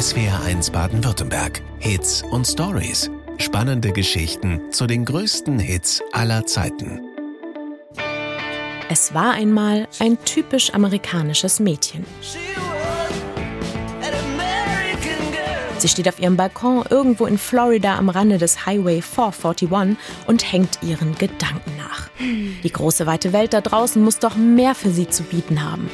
SWR1 Baden-Württemberg. Hits und Stories. Spannende Geschichten zu den größten Hits aller Zeiten. Es war einmal ein typisch amerikanisches Mädchen. Sie steht auf ihrem Balkon irgendwo in Florida am Rande des Highway 441 und hängt ihren Gedanken nach. Die große weite Welt da draußen muss doch mehr für sie zu bieten haben.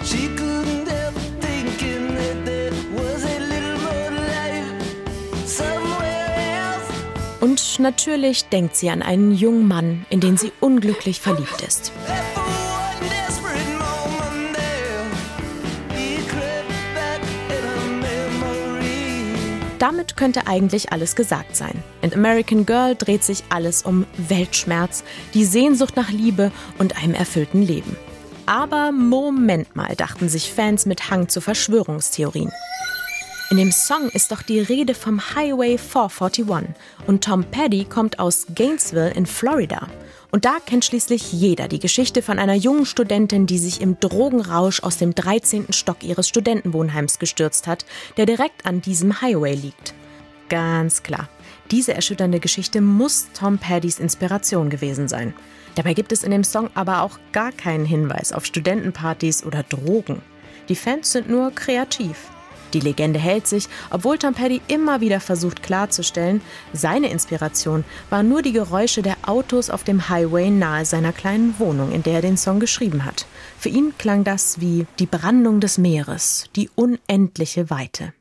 Und natürlich denkt sie an einen jungen Mann, in den sie unglücklich verliebt ist. Damit könnte eigentlich alles gesagt sein. In American Girl dreht sich alles um Weltschmerz, die Sehnsucht nach Liebe und einem erfüllten Leben. Aber Moment mal, dachten sich Fans mit Hang zu Verschwörungstheorien. In dem Song ist doch die Rede vom Highway 441 und Tom Petty kommt aus Gainesville in Florida. Und da kennt schließlich jeder die Geschichte von einer jungen Studentin, die sich im Drogenrausch aus dem 13. Stock ihres Studentenwohnheims gestürzt hat, der direkt an diesem Highway liegt. Ganz klar, diese erschütternde Geschichte muss Tom Pettys Inspiration gewesen sein. Dabei gibt es in dem Song aber auch gar keinen Hinweis auf Studentenpartys oder Drogen. Die Fans sind nur kreativ. Die Legende hält sich, obwohl Tom Petty immer wieder versucht klarzustellen, seine Inspiration waren nur die Geräusche der Autos auf dem Highway nahe seiner kleinen Wohnung, in der er den Song geschrieben hat. Für ihn klang das wie die Brandung des Meeres, die unendliche Weite.